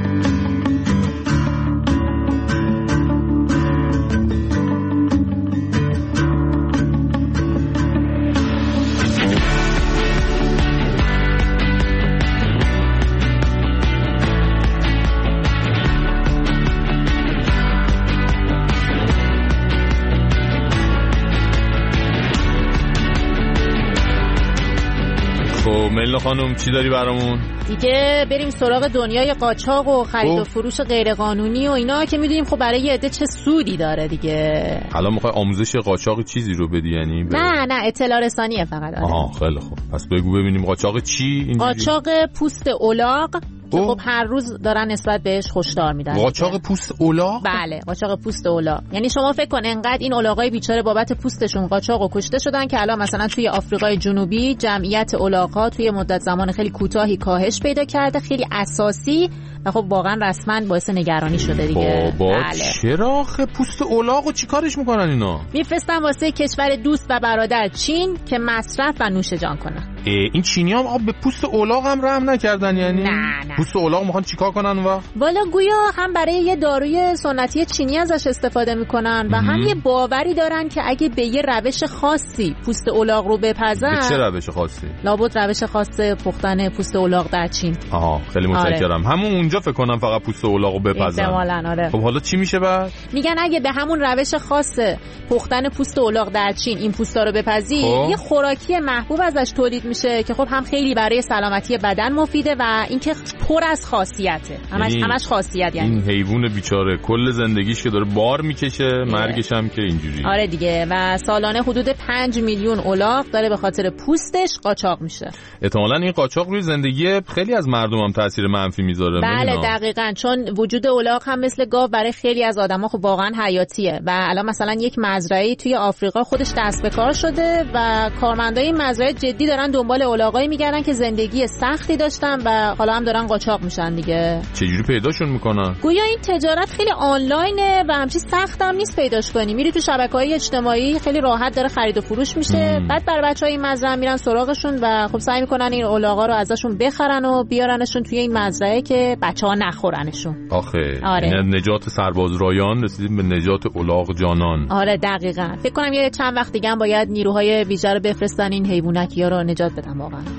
ملینا خانم چی داری برامون؟ دیگه بریم سراغ دنیای قاچاق و خرید و فروش غیرقانونی و اینا که میدونیم خب برای یه عده چه سودی داره دیگه. الان میخوای آموزش قاچاق چیزی رو بدی یعنی؟ نه اطلاع رسانیه فقط. آها خیلی خوب. پس بگو ببینیم قاچاق چی اینجوری؟ قاچاق پوست الاغ که خب هر روز دارن نسبت بهش هشدار میدن. قاچاق پوست الاغ؟ بله قاچاق پوست الاغ. یعنی شما فکر کن انقدر این الاغای بیچاره بابت پوستشون قاچاق و کشته شدن که الان مثلا توی آفریقای جنوبی جمعیت الاغ‌ها توی مدت زمان خیلی کوتاهی کاهش پیدا کرده، خیلی اساسی و خب واقعا رسما باعث نگرانی شده دیگه. بابا چرا پوست الاغو چیکارش میکنن اینا؟ میفرستن واسه کشور دوست و برادر چین که مصرف و نوش جان کنن. این چینی‌ها هم به پوست الاغ هم رحم نکردن یعنی؟ نه. پوست الاغ میخوان چیکار کنن والا گویا هم برای یه داروی سنتی چینی ازش استفاده میکنن و هم یه باوری دارن که اگه به یه روش خاصی پوست الاغ رو بپزن. چه روش خاصی؟ لابد روش خاص پختن پوست الاغ در چین. خیلی متشکرم. همون اونجا فکر کنم فقط پوست الاغ رو بپزن. احتمالاً آره. خب حالا چی میشه بعد؟ میگن اگه به همون روش خاص پختن پوست الاغ در چین این پوستا رو بپزی یه خوراکی محبوب ازش تولید میشه که خب هم خیلی برای سلامتی بدن مفیده و اینکه پر از خاصیته. همش خاصیت یعنی. این حیوان بیچاره کل زندگیش که داره بار میکشه، مرگش هم که اینجوری. آره دیگه. و سالانه حدود 5 میلیون الاغ داره به خاطر پوستش قاچاق میشه. احتمالاً این قاچاق روی زندگی خیلی از مردم هم تاثیر منفی میذاره. بله دقیقاً، چون وجود الاغ هم مثل گاو برای خیلی از آدما خب واقعا حیاتیه و الان مثلا یک مزرعه‌ای توی آفریقا خودش دست به کار شده و کارمندای این مزرعه جدی دارن دنبال الاغایی میگردن که زندگی سختی داشتن و حالا هم دارن قاچاق میشن دیگه. چجوری پیداشون میکنن؟ گویا این تجارت خیلی آنلاینه و همچین سخت هم نیست پیداش کنی. میری تو شبکه‌های اجتماعی خیلی راحت داره خرید و فروش میشه. بعد برای بچهای این مزرعه میرن سراغشون و خب سعی میکنن این الاغا رو ازشون بخرن و بیارنشون توی این مزرعه که بچه‌ها نخورنشون. آخه آره. نجات سرباز رایان رسیدیم به نجات الاغ جانان. آره دقیقاً. فکر کنم یه چند وقت دیگه هم باید نیروهای ویژه رو بفرستن این حیواناتیا رو نجات بدن.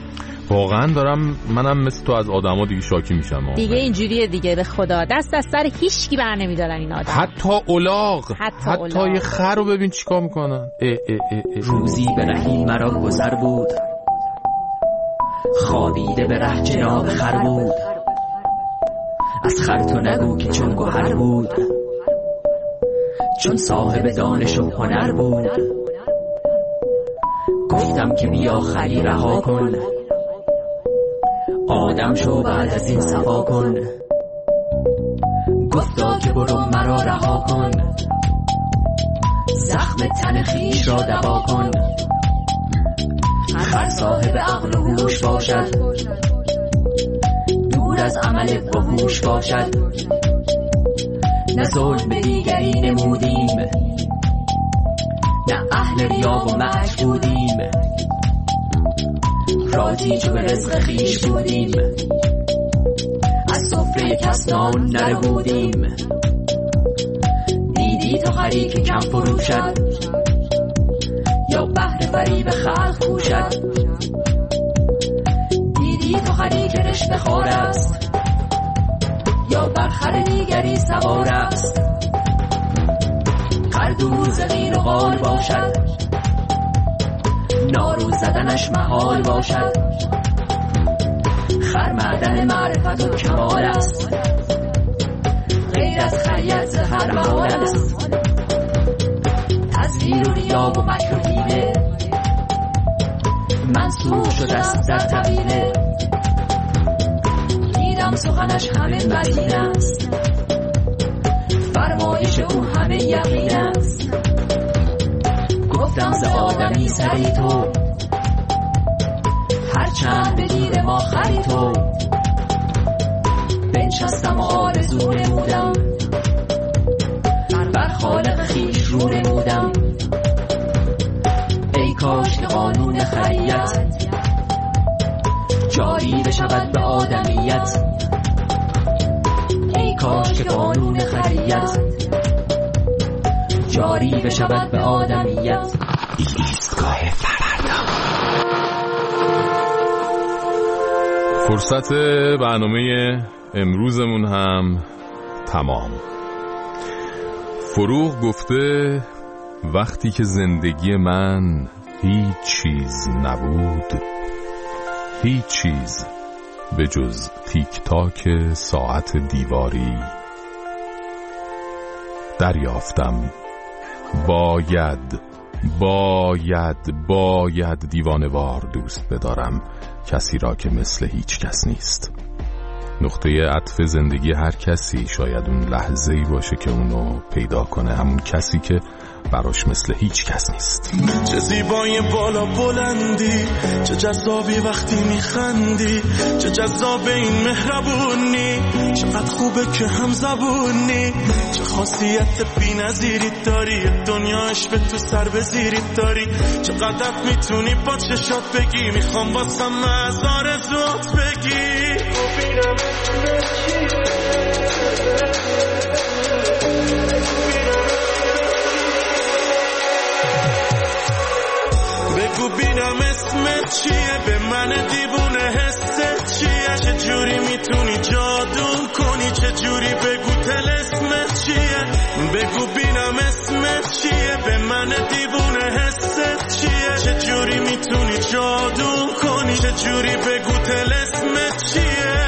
واقعا دارم منم مثل تو از آدما دیگه شاکی میشم. دیگه اینجوریه دیگه، به خدا دست از سر هیچکی بر نمیدارن این آدم. حتی الاغ، حتی یه خر رو ببین چیکار میکنن. روزی به رحیم مرا گذر بود، خوابیده به ره جناب خر بود. از خر تو نگو که چون گوهر بود، چون صاحب دانش و هنر بود. گفتم که بیا خری رها کن، آدم شو بعد از این صفا کن. گفتا که برو مرا رها کن، زخم تن خویش را دوا کن. خر صاحب عقل و هوش باشد، دور از عمل وحوش باشد. نه ظلم به دیگری نمودیم، نه اهل ریا و مکر بودیم. راضی چو به رزق خویش بودیم، از سفره کس نان نربودیم. دیدی تو خری که کم فروشد، یا بهر فریب خلق کوشد. دیدی تو خری که رشته خوار است، یا بر خر دیگری سوار است. خر دوز غیر و غال باشد، نارو زدنش محال باشد. خر معدن معرفت و کمال است، غیر از خریت زهر محال است. تزویر و ریا و مکر و حیله، منسوخ شده است در طویله. دیدم سخنش همه مدین است، فرمایش او همه یقین است. گفتم ز آدمی سری تو، هرچند به دیر ما خری تو. بنشستم و آرزو نمودم، بر خالق خویش رو نمودم. ای کاش که قانون خریت جاری بشود به آدمیت. ای کاش که قانون خریت جاری بشود به آدمیت. ایستگاه فردا. فرصت برنامه امروزمون هم تمام. فروغ گفته وقتی که زندگی من هیچ چیز نبود، هیچ چیز به جز تیک تاک ساعت دیواری، دریافتم باید دیوانه‌وار دوست بدارم کسی را که مثل هیچ کس نیست. نقطه عطف زندگی هر کسی شاید اون لحظه‌ای باشه که اونو پیدا کنه، همون کسی که براش مثل هیچ کس نیست. چه زیبای بالا بلندی، چه جذابی وقتی میخندی، چه جذاب این مهربونی، چقدر خوبه که هم زبونی، چه خاصیت بی نظیری داری، دنیاش به تو سر بزیری داری، چقدر میتونی با چشات بگی، میخوام واسم از آرزوت بگی. بگو بینم اسمت چیه، به من دیوونه حست چیه، چه جوری میتونی جادو کنی، چه جوری بگو طلسمت چیه. بگو بینم اسمت چیه، به من دیوونه حست چیه، چه جوری میتونی جادو کنی، چه جوری بگو طلسمت چیه.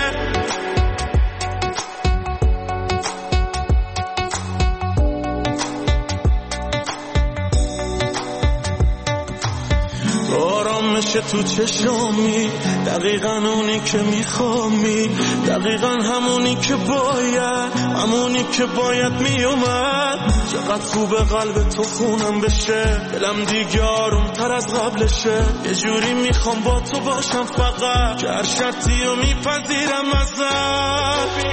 آرامش تو چشامی، دقیقا اونی که میخوامی، دقیقا همونی که باید میومد. چقدر خوبه قلب تو خونم بشه، دلم دیگه آروم تر از قبلشه. یه جوری میخوام با تو باشم فقط، که هر شرطی رو میپذیرم ازت.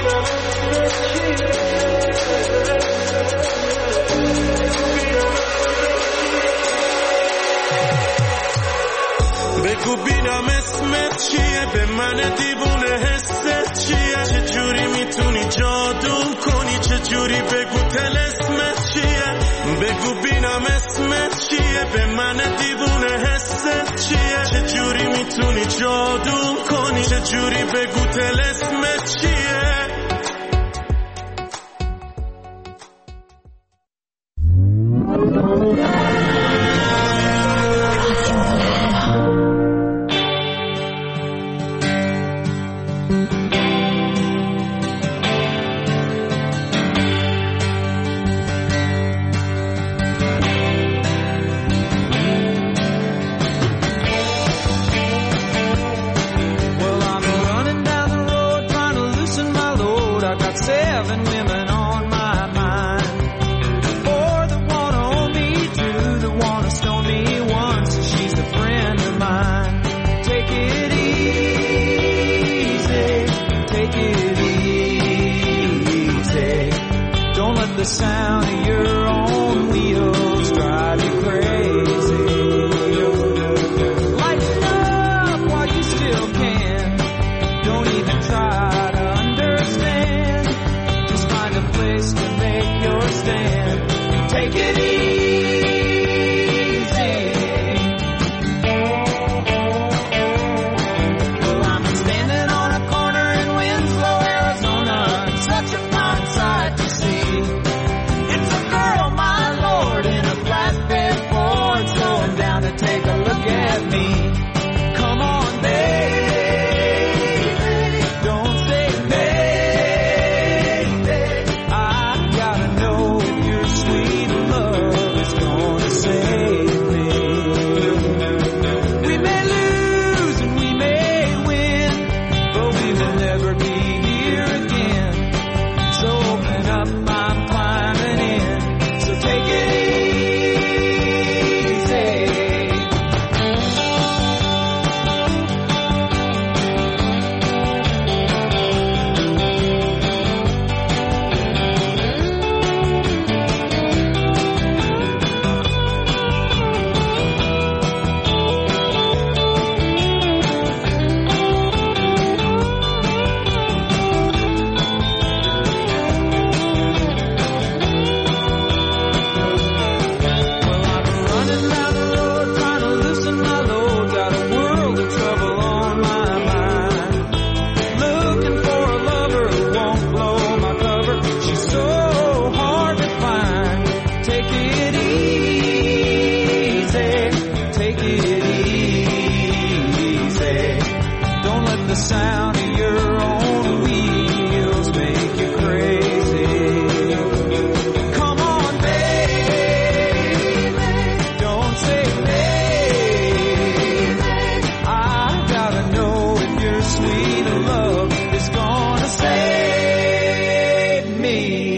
بگو بینم اسمت چیه، به من دیوونه حست چیه، چه جوری میتونی جادو کنی، چه جوری بگو طلسمت چیه. بگو بینم اسمت چیه، به من دیوونه حست چیه، چه جوری میتونی جادو کنی، چه جوری بگو طلسمت چیه. your own wheels drive you crazy. Lighten up while you still can. Don't even try to understand. Just find a place to make your stand. Take it easy. Well, I'm standing on a corner in Winslow, Arizona. It's such a fine sight to see. It's a girl, my lord, in a flatbed Ford, slowing down to take a look at me. Come on, baby, don't say maybe. I gotta know if your sweet love is gonna save me. We may lose and we may win, but we will never be here again. So open up, I'm climbing in. So take it easy. Running down the road, trying to loosen my load. Got a world of trouble on my mind. Looking for a lover who won't blow my cover. She's so hard to find. Take it easy. Take it easy. Don't let the sound of your own wheels make you crazy. Come on, baby, don't say maybe. I gotta know if your sweet love is gonna save me.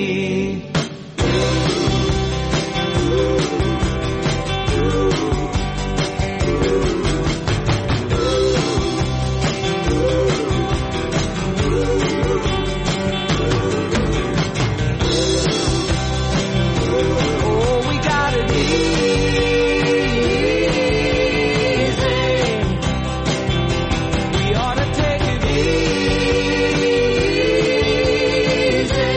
Oh, we got it easy. We ought to take it easy.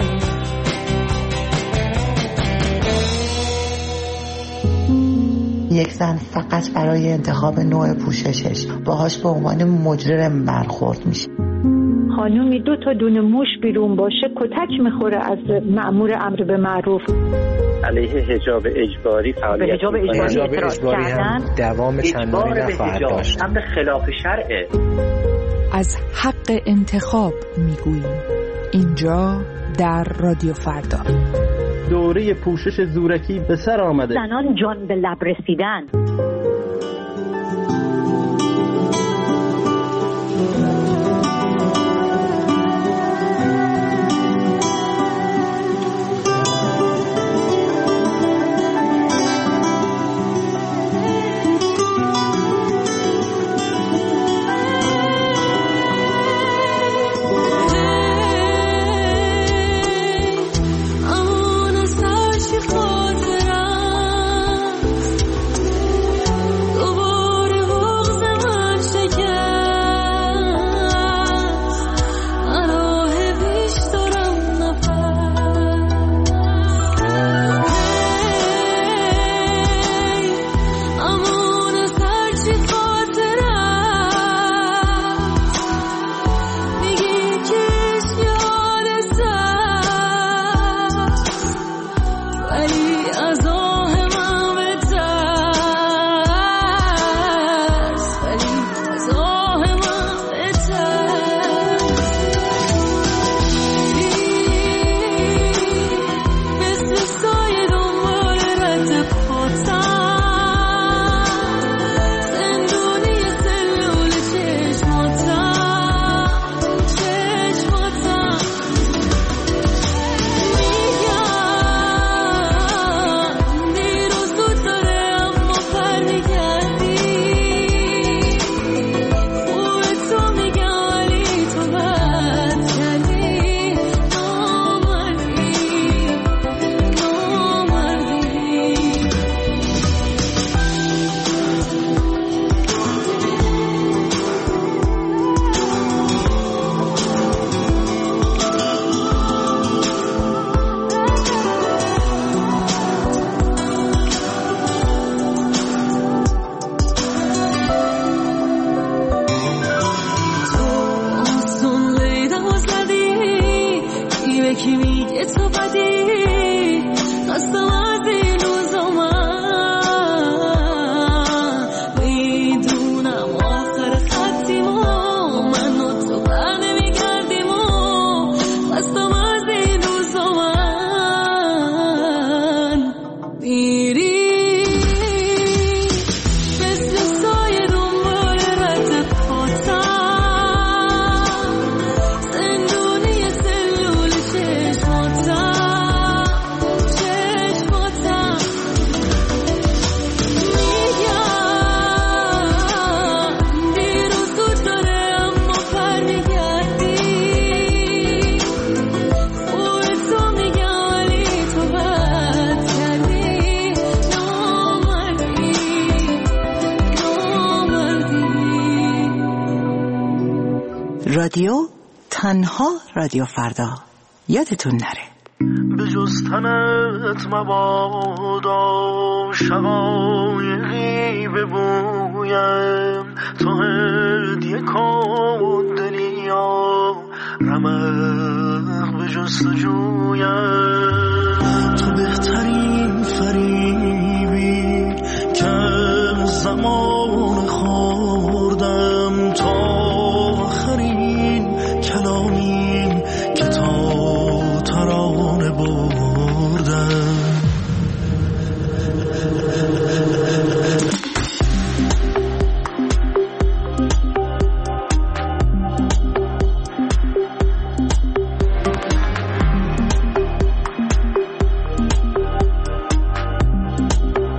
یک زن فقط برای انتخاب نوع پوششش باهاش به عنوان مجرم برخورد میشه. خانومی 2 تا دونه موش بیرون باشه کتک میخوره از مأمور امر به معروف. علیه حجاب اجباری فعالیت به حجاب اجباری هم دوام چندانی نخواهد داشت. امر خلاف شرعه. از حق انتخاب میگوییم اینجا در رادیو فردا. دوره پوشش زورکی به سر آمده. زنان جان به لب رسیدن. رادیو، تنها رادیو فردا. یادتون نره به جز تنت مبادا شقایقی ببویم، تو هدیه کن دلیا رمق به جستجویم. تو بهترین فریبی که زمان خوردم، تا آخرین کلامی که تا ترانه بردم.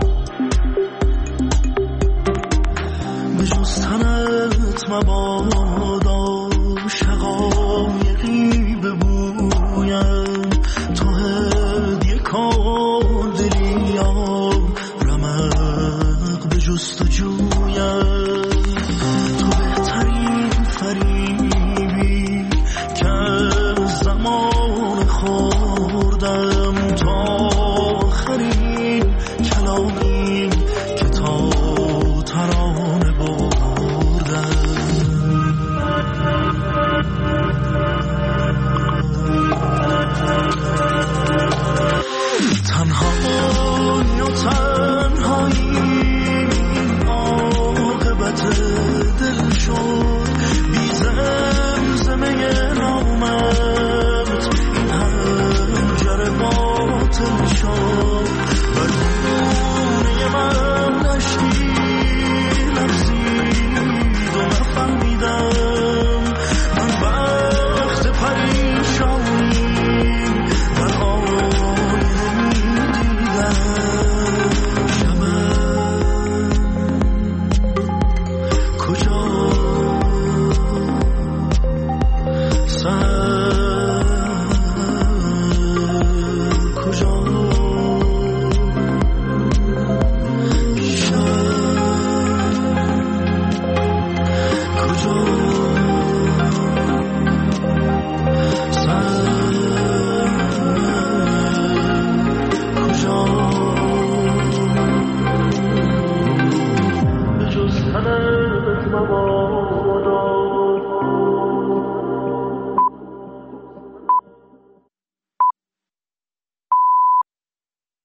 به جز تنت مباد